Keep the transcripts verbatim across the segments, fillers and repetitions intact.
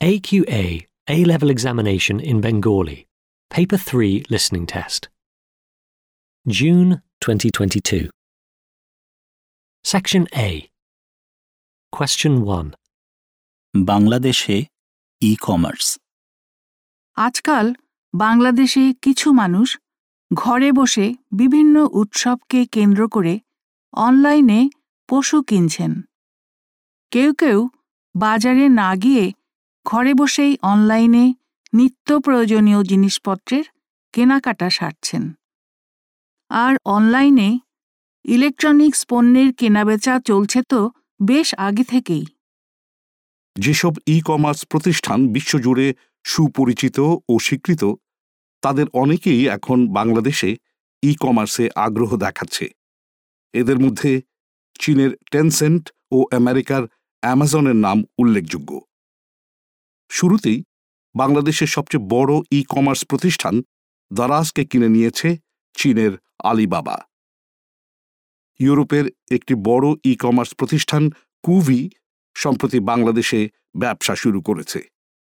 A Q A A-Level Examination in Bengali, Paper three Listening Test. June twenty twenty-two. Section A. Question one. বাংলাদেশে e-commerce. আজকাল বাংলাদেশে কিছু মানুষ ঘরে বসে বিভিন্ন উৎসবকে কেন্দ্র করে অনলাইনে পশু কিনছেন। কেউ কেউ বাজারে না গিয়ে ঘরে বসেই অনলাইনে নিত্য প্রয়োজনীয় জিনিসপত্রের কেনাকাটা সারছেন। আর অনলাইনে ইলেকট্রনিক্স পণ্যের কেনাবেচা চলছে তো বেশ আগে থেকেই। যেসব ই কমার্স প্রতিষ্ঠান বিশ্বজুড়ে সুপরিচিত ও স্বীকৃত, তাদের অনেকেই এখন বাংলাদেশে ই কমার্সে আগ্রহ দেখাচ্ছে। এদের মধ্যে চীনের টেনসেন্ট ও আমেরিকার অ্যামাজনের নাম উল্লেখযোগ্য। শুরুতেই বাংলাদেশের সবচেয়ে বড় ই কমার্স প্রতিষ্ঠান দারাজকে কিনে নিয়েছে চীনের আলিবাবা। ইউরোপের একটি বড় ই কমার্স প্রতিষ্ঠান কুভি সম্প্রতি বাংলাদেশে ব্যবসা শুরু করেছে।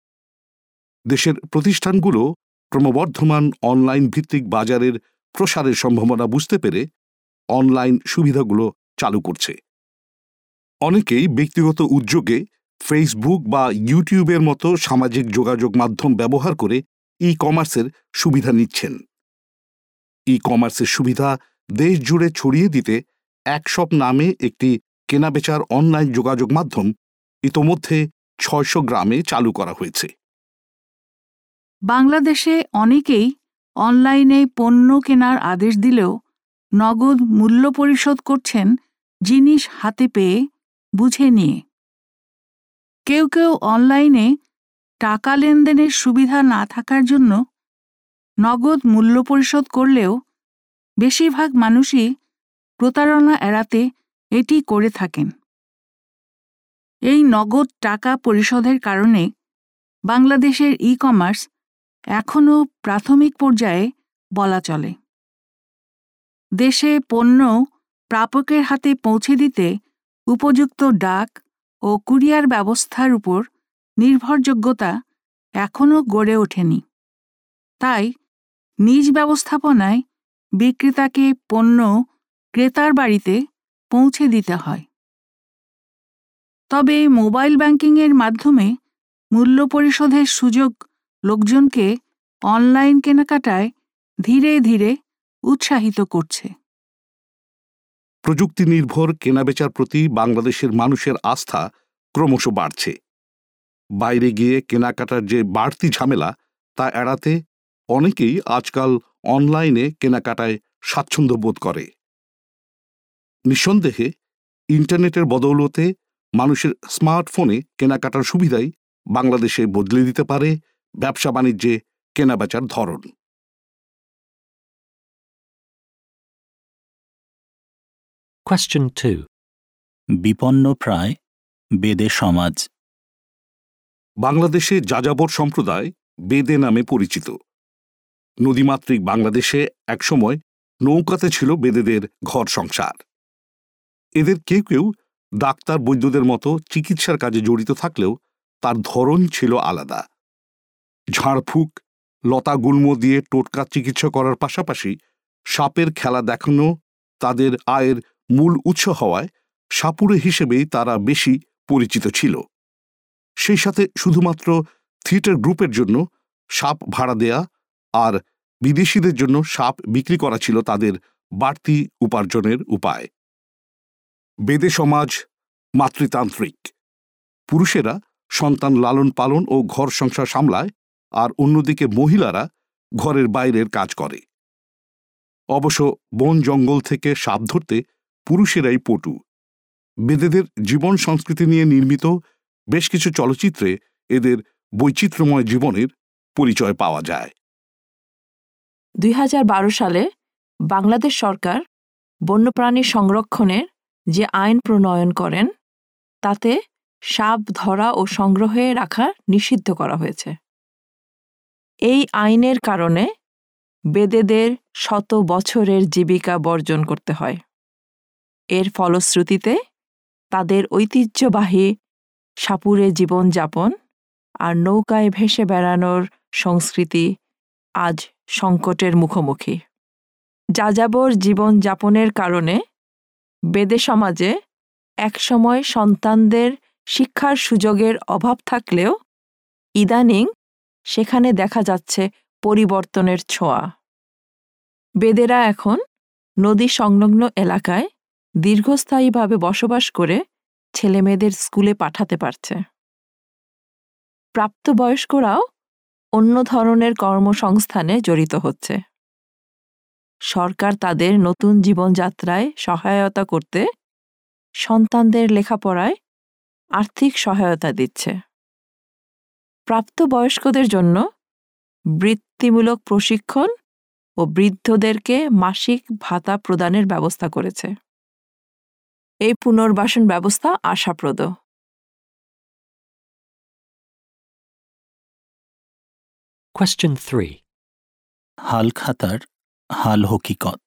দেশের প্রতিষ্ঠানগুলো ক্রমবর্ধমান অনলাইন ভিত্তিক বাজারের প্রসারের সম্ভাবনা বুঝতে পেরে অনলাইন সুবিধাগুলো চালু করছে। অনেকেই ব্যক্তিগত উদ্যোগে ফেসবুক বা ইউটিউবের মতো সামাজিক যোগাযোগ মাধ্যম ব্যবহার করে ই কমার্সের সুবিধা নিচ্ছেন। ই কমার্সের সুবিধা দেশ জুড়ে ছড়িয়ে দিতে একশপ নামে একটি কেনাবেচার অনলাইন যোগাযোগ মাধ্যম ইতোমধ্যে ছয়শো গ্রামে চালু করা হয়েছে। বাংলাদেশে অনেকেই অনলাইনে পণ্য কেনার আদেশ দিলেও নগদ মূল্য পরিশোধ করছেন জিনিস হাতে পেয়ে বুঝে নিয়ে। কেউ কেউ অনলাইনে টাকা লেনদেনের সুবিধা না থাকার জন্য নগদ মূল্য পরিশোধ করলেও বেশিরভাগ মানুষই প্রতারণা এড়াতে এটি করে থাকেন। এই নগদ টাকা পরিশোধের কারণে বাংলাদেশের ই কমার্স এখনও প্রাথমিক পর্যায়ে বলা চলে। দেশে পণ্য প্রাপকের হাতে পৌঁছে দিতে উপযুক্ত ডাক ও কুরিয়ার ব্যবস্থার উপর নির্ভরযোগ্যতা এখনও গড়ে ওঠেনি। তাই নিজ ব্যবস্থাপনায় বিক্রেতাকে পণ্য ক্রেতার বাড়িতে পৌঁছে দিতে হয়। তবে মোবাইল ব্যাংকিংয়ের মাধ্যমে মূল্য পরিশোধের সুযোগ লোকজনকে অনলাইন কেনাকাটায় ধীরে ধীরে উৎসাহিত করছে। প্রযুক্তি নির্ভর কেনাবেচার প্রতি বাংলাদেশের মানুষের আস্থা ক্রমশ বাড়ছে। বাইরে গিয়ে কেনাকাটার যে বাড়তি ঝামেলা তা এড়াতে অনেকেই আজকাল অনলাইনে কেনাকাটায় স্বাচ্ছন্দ্য বোধ করে। নিঃসন্দেহে ইন্টারনেটের বদৌলতে মানুষের স্মার্টফোনে কেনাকাটার সুবিধাই বাংলাদেশে বদলে দিতে পারে ব্যবসা বাণিজ্যে কেনাবেচার ধরন। Question two. বিপন্ন প্রায় বেদে সমাজ। বাংলাদেশে যাযাবর সম্প্রদায় বেদে নামে পরিচিত। নদীমাতৃক বাংলাদেশে একসময় নৌকাতে ছিল বেদেদের ঘর সংসার। এদের কেউ কেউ ডাক্তার বৈদ্যদের মতো চিকিৎসার কাজে জড়িত থাকলেও তার ধরন ছিল আলাদা। ঝাড়ফুঁক, লতা গুল্ম দিয়ে টোটকা চিকিৎসা করার পাশাপাশি সাপের খেলা দেখানো তাদের আয়ের মূল উৎস হওয়ায় সাপুড়ে হিসেবেই তারা বেশি পরিচিত ছিল। সেই সাথে শুধুমাত্র থিয়েটার গ্রুপের জন্য সাপ ভাড়া দেয়া আর বিদেশিদের জন্য সাপ বিক্রি করা ছিল তাদের বাড়তি উপার্জনের উপায়। বেদে সমাজ মাতৃতান্ত্রিক। পুরুষেরা সন্তান লালন পালন ও ঘর সংসার সামলায়, আর অন্যদিকে মহিলারা ঘরের বাইরের কাজ করে। অবশ্য বন জঙ্গল থেকে সাপ ধরতে পুরুষেরাই পটু। বেদেদের জীবন সংস্কৃতি নিয়ে নির্মিত বেশ কিছু চলচ্চিত্রে এদের বৈচিত্র্যময় জীবনের পরিচয় পাওয়া যায়। দুই হাজার বারো সালে বাংলাদেশ সরকার বন্যপ্রাণী সংরক্ষণের যে আইন প্রণয়ন করেন তাতে সাপ ধরা ও সংগ্রহে রাখা নিষিদ্ধ করা হয়েছে। এই আইনের কারণে বেদেদের শত বছরের জীবিকা বর্জন করতে হয়। এর ফলশ্রুতিতে তাদের ঐতিহ্যবাহী সাপুড়ে জীবনযাপন আর নৌকায় ভেসে বেড়ানোর সংস্কৃতি আজ সংকটের মুখোমুখি। যাযাবর জীবনযাপনের কারণে বেদে সমাজে একসময় সন্তানদের শিক্ষার সুযোগের অভাব থাকলেও ইদানিং সেখানে দেখা যাচ্ছে পরিবর্তনের ছোঁয়া। বেদেরা এখন নদী সংলগ্ন এলাকায় দীর্ঘস্থায়ীভাবে বসবাস করে ছেলেমেয়েদের স্কুলে পাঠাতে পারছে। প্রাপ্তবয়স্করাও অন্য ধরনের কর্মসংস্থানে জড়িত হচ্ছে। সরকার তাদের নতুন জীবনযাত্রায় সহায়তা করতে সন্তানদের লেখাপড়ায় আর্থিক সহায়তা দিচ্ছে। প্রাপ্তবয়স্কদের জন্য বৃত্তিমূলক প্রশিক্ষণ ও বৃদ্ধদেরকে মাসিক ভাতা প্রদানের ব্যবস্থা করেছে। এই পুনর্বাসন ব্যবস্থা আশাপ্রদ। Question three. হালখাতার হাল হকিকত।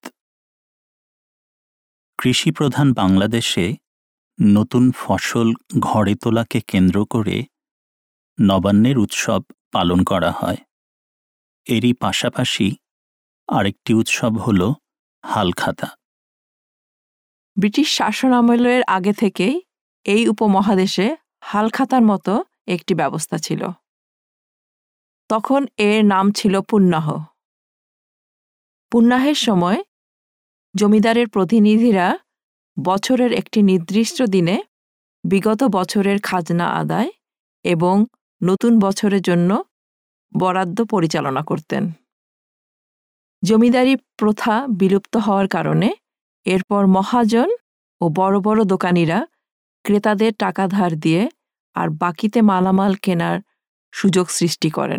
কৃষিপ্রধান বাংলাদেশে নতুন ফসল ঘরে তোলাকে কেন্দ্র করে নবান্নের উৎসব পালন করা হয়। এরই পাশাপাশি আরেকটি উৎসব হল হালখাতা। ব্রিটিশ শাসন আমলের আগে থেকেই এই উপমহাদেশে হালখাতার মতো একটি ব্যবস্থা ছিল। তখন এর নাম ছিল পুন্নাহ। পুন্নাহের সময় জমিদারের প্রতিনিধিরা বছরের একটি নির্দিষ্ট দিনে বিগত বছরের খাজনা আদায় এবং নতুন বছরের জন্য বরাদ্দ পরিচালনা করতেন। জমিদারি প্রথা বিলুপ্ত হওয়ার কারণে এরপর মহাজন ও বড় বড় দোকানিরা ক্রেতাদের টাকা ধার দিয়ে আর বাকিতে মালামাল কেনার সুযোগ সৃষ্টি করেন।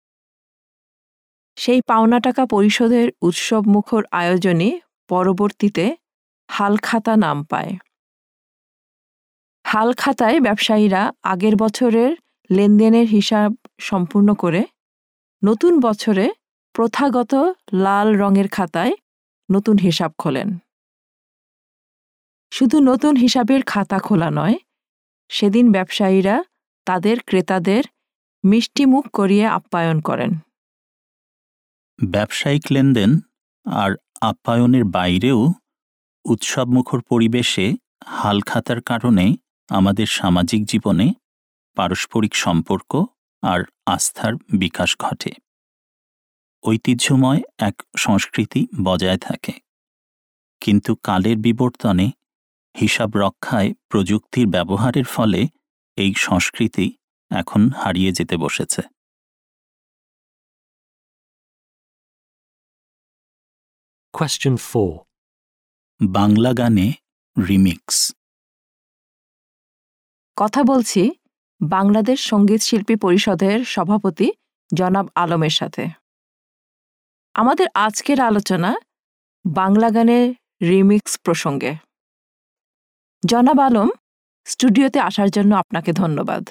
সেই পাওনা টাকা পরিশোধের উৎসবমুখর আয়োজনই পরবর্তীতে হালখাতা নাম পায়। হালখাতায় ব্যবসায়ীরা আগের বছরের লেনদেনের হিসাব সম্পূর্ণ করে নতুন বছরে প্রথাগত লাল রঙের খাতায় নতুন হিসাব খোলেন। শুধু নতুন হিসাবের খাতা খোলা নয়, সেদিন ব্যবসায়ীরা তাদের ক্রেতাদের মিষ্টিমুখ করিয়ে আপ্যায়ন করেন। ব্যবসায়িক লেনদেন আর আপ্যায়নের বাইরেও উৎসবমুখর পরিবেশে হালখাতার কারণে আমাদের সামাজিক জীবনে পারস্পরিক সম্পর্ক আর আস্থার বিকাশ ঘটে। ঐতিহ্যময় এক সংস্কৃতি বজায় থাকে। কিন্তু কালের বিবর্তনে হিসাব রক্ষায় প্রযুক্তির ব্যবহারের ফলে এই সংস্কৃতি এখন হারিয়ে যেতে বসেছে। Question four. বাংলা গানে রিমিক্স। কথা বলছি বাংলাদেশ সঙ্গীত শিল্পী পরিষদের সভাপতি জনাব আলমের সাথে। আমাদের আজকের আলোচনা বাংলা গানের রিমিক্স প্রসঙ্গে। জনাব আলম, স্টুডিওতে আসার জন্য আপনাকে ধন্যবাদ।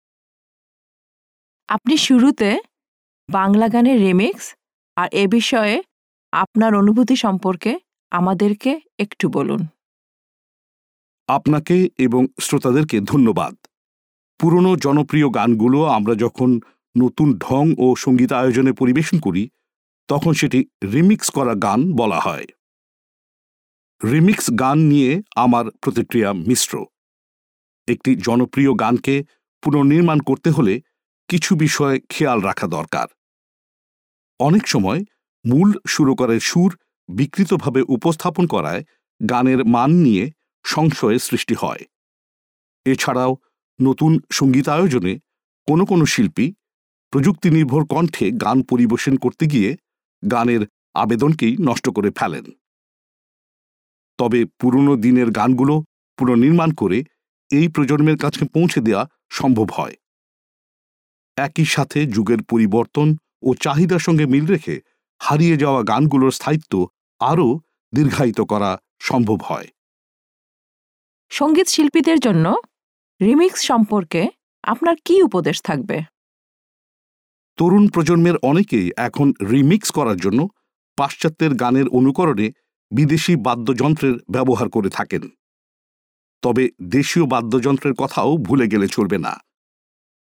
আপনি শুরুতে বাংলা গানের রিমিক্স আর এ বিষয়ে আপনার অনুভূতি সম্পর্কে আমাদেরকে একটু বলুন। আপনাকে এবং শ্রোতাদেরকে ধন্যবাদ। পুরনো জনপ্রিয় গানগুলো আমরা যখন নতুন ঢং ও সঙ্গীত আয়োজনে পরিবেশন করি তখন সেটি রিমিক্স করা গান বলা হয়। রিমিক্স গান নিয়ে আমার প্রতিক্রিয়া মিশ্র। একটি জনপ্রিয় গানকে পুনর্নির্মাণ করতে হলে কিছু বিষয় খেয়াল রাখা দরকার। অনেক সময় মূল সুরকারের সুর বিকৃতভাবে উপস্থাপন করায় গানের মান নিয়ে সংশয়ের সৃষ্টি হয়। এছাড়াও নতুন সঙ্গীতায়োজনে কোনো কোনো শিল্পী প্রযুক্তি নির্ভর কণ্ঠে গান পরিবেশন করতে গিয়ে গানের আবেদনকেই নষ্ট করে ফেলেন। তবে পুরনো দিনের গানগুলো পুনর্নির্মাণ করে এই প্রজন্মের কাছে পৌঁছে দেওয়া সম্ভব হয়। একই সাথে যুগের পরিবর্তন ও চাহিদার সঙ্গে মিল রেখে হারিয়ে যাওয়া গানগুলোর স্থায়িত্ব আরও দীর্ঘায়িত করা সম্ভব হয়। সঙ্গীত শিল্পীদের জন্য রিমিক্স সম্পর্কে আপনার কি উপদেশ থাকবে? তরুণ প্রজন্মের অনেকেই এখন রিমিক্স করার জন্য পাশ্চাত্যের গানের অনুকরণে বিদেশি বাদ্যযন্ত্রের ব্যবহার করে থাকেন। তবে দেশীয় বাদ্যযন্ত্রের কথাও ভুলে গেলে চলবে না।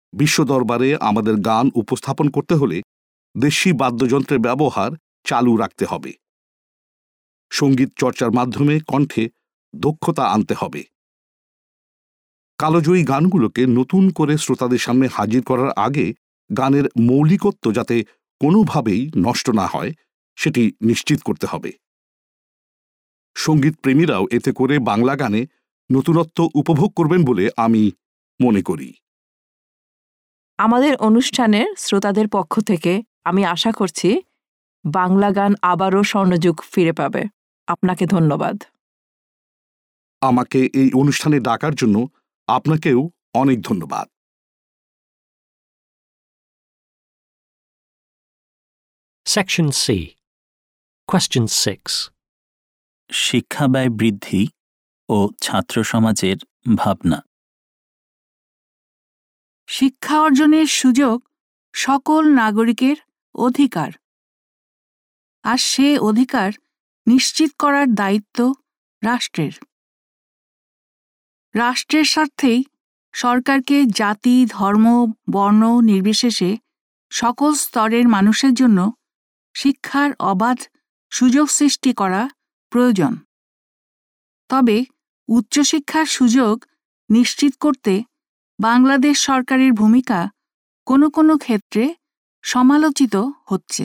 বিশ্ব দরবারে আমাদের গান উপস্থাপন করতে হলে দেশি বাদ্যযন্ত্রের ব্যবহার চালু রাখতে হবে। সঙ্গীত চর্চার মাধ্যমে কণ্ঠে দক্ষতা আনতে হবে। কালজয়ী গানগুলোকে নতুন করে শ্রোতাদের সামনে হাজির করার আগে গানের মৌলিকত্ব যাতে কোনোভাবেই নষ্ট না হয় সেটি নিশ্চিত করতে হবে। সঙ্গীত প্রেমীরাও এতে করে বাংলা গানে নতুনত্ব উপভোগ করবেন বলে আমি মনে করি। আমাদের অনুষ্ঠানের শ্রোতাদের পক্ষ থেকে আমি আশা করছি বাংলা গান আবারও স্বর্ণযুগ ফিরে পাবে। আপনাকে ধন্যবাদ। আমাকে এই অনুষ্ঠানে ডাকার জন্য আপনাকেও অনেক ধন্যবাদ। Section C. Question six. শিক্ষা ব্যয় বৃদ্ধি ও ছাত্র সমাজের ভাবনা। শিক্ষা অর্জনের সুযোগ সকল নাগরিকের অধিকার, আর সে অধিকার নিশ্চিত করার দায়িত্ব রাষ্ট্রের। রাষ্ট্রের স্বার্থেই সরকারকে জাতি, ধর্ম, বর্ণ নির্বিশেষে সকল স্তরের মানুষের জন্য শিক্ষার অবাধ সুযোগ সৃষ্টি করা প্রয়োজন। তবে উচ্চশিক্ষার সুযোগ নিশ্চিত করতে বাংলাদেশ সরকারের ভূমিকা কোনো কোনো ক্ষেত্রে সমালোচিত হচ্ছে।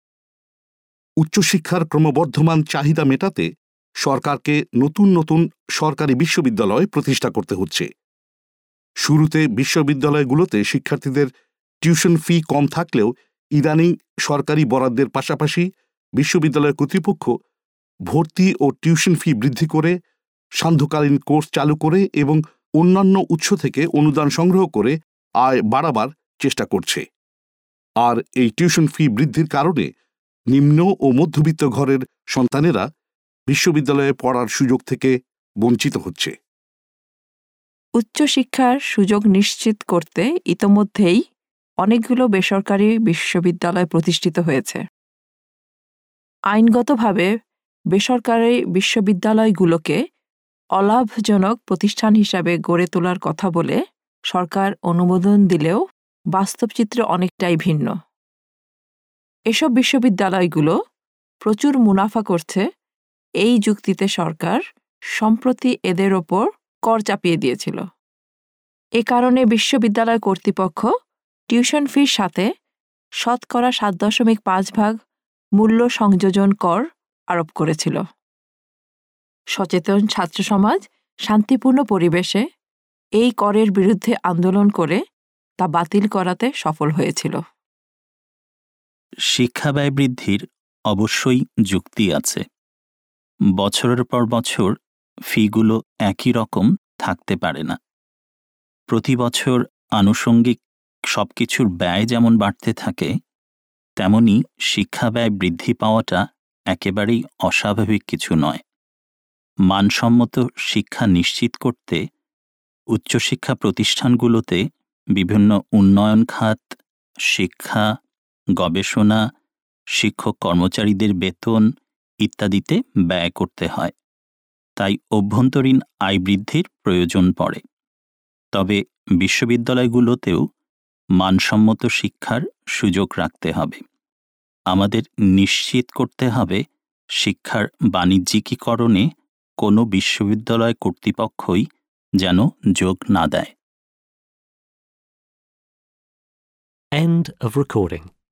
উচ্চশিক্ষার ক্রমবর্ধমান চাহিদা মেটাতে সরকারকে নতুন নতুন সরকারি বিশ্ববিদ্যালয় প্রতিষ্ঠা করতে হচ্ছে। শুরুতে বিশ্ববিদ্যালয়গুলোতে শিক্ষার্থীদের টিউশন ফি কম থাকলেও ইদানিং সরকারি বরাদ্দের পাশাপাশি বিশ্ববিদ্যালয় কর্তৃপক্ষ ভর্তি ও টিউশন ফি বৃদ্ধি করে, সান্ধ্যকালীন কোর্স চালু করে এবং অন্যান্য উৎস থেকে অনুদান সংগ্রহ করে আয় বাড়াবার চেষ্টা করছে। আর এই টিউশন ফি বৃদ্ধির কারণে নিম্ন ও মধ্যবিত্ত ঘরের সন্তানেরা বিশ্ববিদ্যালয়ে পড়ার সুযোগ থেকে বঞ্চিত হচ্ছে। উচ্চশিক্ষার সুযোগ নিশ্চিত করতে ইতোমধ্যেই অনেকগুলো বেসরকারি বিশ্ববিদ্যালয় প্রতিষ্ঠিত হয়েছে। আইনগতভাবে বেসরকারি বিশ্ববিদ্যালয়গুলোকে অলাভজনক প্রতিষ্ঠান হিসাবে গড়ে তোলার কথা বলে সরকার অনুমোদন দিলেও বাস্তব চিত্র অনেকটাই ভিন্ন। এসব বিশ্ববিদ্যালয়গুলো প্রচুর মুনাফা করছে, এই যুক্তিতে সরকার সম্প্রতি এদের ওপর কর চাপিয়ে দিয়েছিল। এ কারণে বিশ্ববিদ্যালয় কর্তৃপক্ষ টিউশন ফির সাথে শতকরা সাত দশমিক পাঁচ ভাগ মূল্য সংযোজন কর আরোপ করেছিল। সচেতন ছাত্র সমাজ শান্তিপূর্ণ পরিবেশে এই করের বিরুদ্ধে আন্দোলন করে তা বাতিল করাতে সফল হয়েছিল। শিক্ষা ব্যয় বৃদ্ধির অবশ্যই যুক্তি আছে। বছরের পর বছর ফিগুলো একই রকম থাকতে পারে না। প্রতি বছর আনুষঙ্গিক সবকিছুর ব্যয় যেমন বাড়তে থাকে, তেমনি শিক্ষা ব্যয় বৃদ্ধি পাওয়াটা একেবারেই অস্বাভাবিক কিছু নয়। মানসম্মত শিক্ষা নিশ্চিত করতে উচ্চশিক্ষা প্রতিষ্ঠানগুলোতে বিভিন্ন উন্নয়ন খাত, শিক্ষা, গবেষণা, শিক্ষক কর্মচারীদের বেতন ইত্যাদিতে ব্যয় করতে হয়। তাই অভ্যন্তরীণ আয় বৃদ্ধির প্রয়োজন পড়ে। তবে বিশ্ববিদ্যালয়গুলোতেও মানসম্মত শিক্ষার সুযোগ রাখতে হবে। আমাদের নিশ্চিত করতে হবে শিক্ষার বাণিজ্যিকীকরণে কোনো বিশ্ববিদ্যালয় কর্তৃপক্ষই যেন যোগ না দেয়। End of recording.